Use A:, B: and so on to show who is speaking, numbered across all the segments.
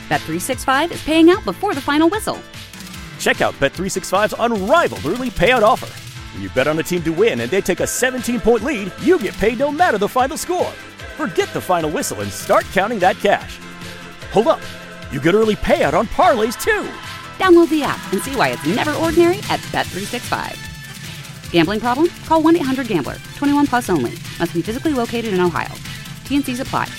A: Bet365 is paying out before the final whistle.
B: Check out Bet365's unrivaled early payout offer. When you bet on a team to win and they take a 17-point lead, you get paid no matter the final score. Forget the final whistle and start counting that cash. Hold up. You get early payout on parlays, too.
A: Download the app and see why it's never ordinary at Bet365. Gambling problem? Call 1-800-GAMBLER. 21 plus only. Must be physically located in Ohio. T&Cs apply.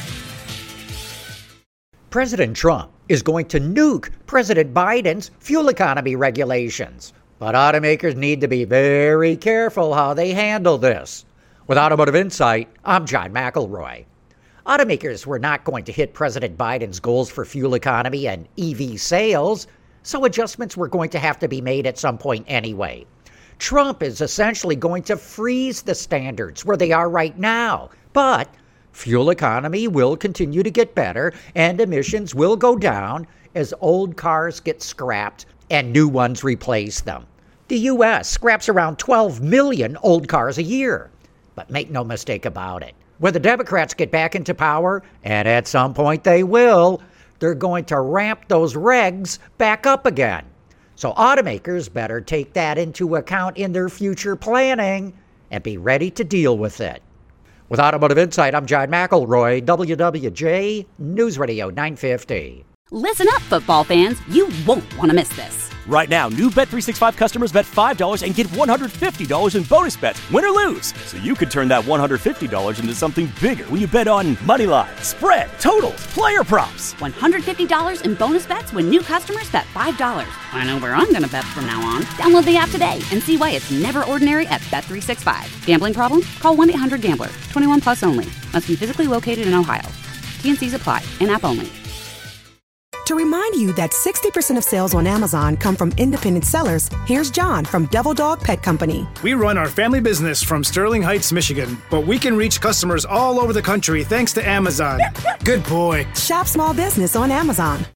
C: President Trump is going to nuke President Biden's fuel economy regulations. But automakers need to be very careful how they handle this. With Automotive Insight, I'm John McElroy. Automakers were not going to hit President Biden's goals for fuel economy and EV sales, so adjustments were going to have to be made at some point anyway. Trump is essentially going to freeze the standards where they are right now, but fuel economy will continue to get better and emissions will go down as old cars get scrapped and new ones replace them. The U.S. scraps around 12 million old cars a year. But make no mistake about it. When the Democrats get back into power, and at some point they will, they're going to ramp those regs back up again. So automakers better take that into account in their future planning and be ready to deal with it. With Automotive Insight, I'm John McElroy, WWJ News Radio 950.
A: Listen up, football fans. You won't want to miss this.
B: Right now, new Bet365 customers bet $5 and get $150 in bonus bets, win or lose. So you could turn that $150 into something bigger when you bet on money line, spread, totals, player props.
A: $150 in bonus bets when new customers bet $5. I know where I'm going to bet from now on. Download the app today and see why it's never ordinary at Bet365. Gambling problem? Call 1-800-GAMBLER. 21 plus only. Must be physically located in Ohio. T&Cs apply. In-app only.
D: To remind you that 60% of sales on Amazon come from independent sellers, here's John from Devil Dog Pet Company.
E: We run our family business from Sterling Heights, Michigan, but we can reach customers all over the country thanks to Amazon. Good boy.
D: Shop small business on Amazon.